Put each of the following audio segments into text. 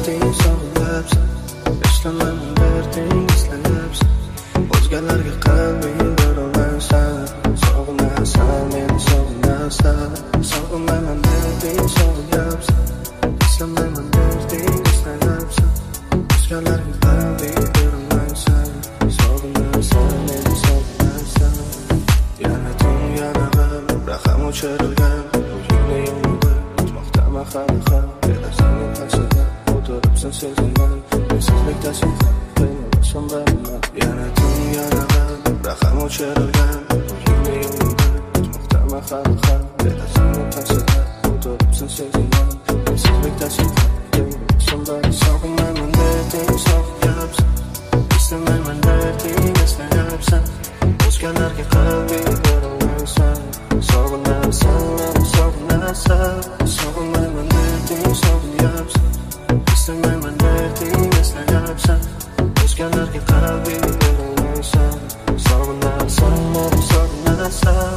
derding sog'inayapsan, eslamayman derding eslayapsan, o'zgalarga qalbing berolmaysan, sog'inasan, meni sog'inasan, sog'inmayman derding sog'inayapsan, eslamayman derding eslayapsan, o'zgalarga qalbing berolmaysan, sog'inasan, meni sog'inasan. Yana tun, yana g'am, raqam o'chirilgan uyingni yonida o'tmoqdaman hali ham, derazaning qarshida o'tiribsan sezimdan, mensizlikdasan ham qiynalishim bilaman. Yana tun, yana g'am, raqam o'chirilgan uyingni yonida o'tmoqdaman hali ham, derazaning qarshida o'tiribsan sezimdan, mensizlikdasan ham qiynalishim bilaman. Sog'inmayman derding sog'inayapsan, eslamayman derding eslayapsan, o'zgalarga qalbing berolmaysan, sog'inasan, meni sog'inasan, sog'inmayman derding sog'inayapsan, eslamayman derding eslayapsan, o'zgalarga qalbing berolmaysan, sog'inasan, meni sog'inasan.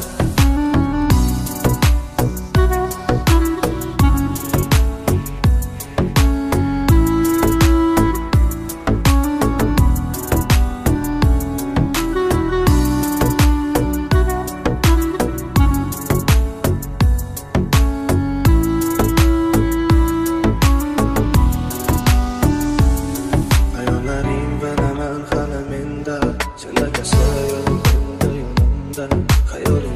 Xayoling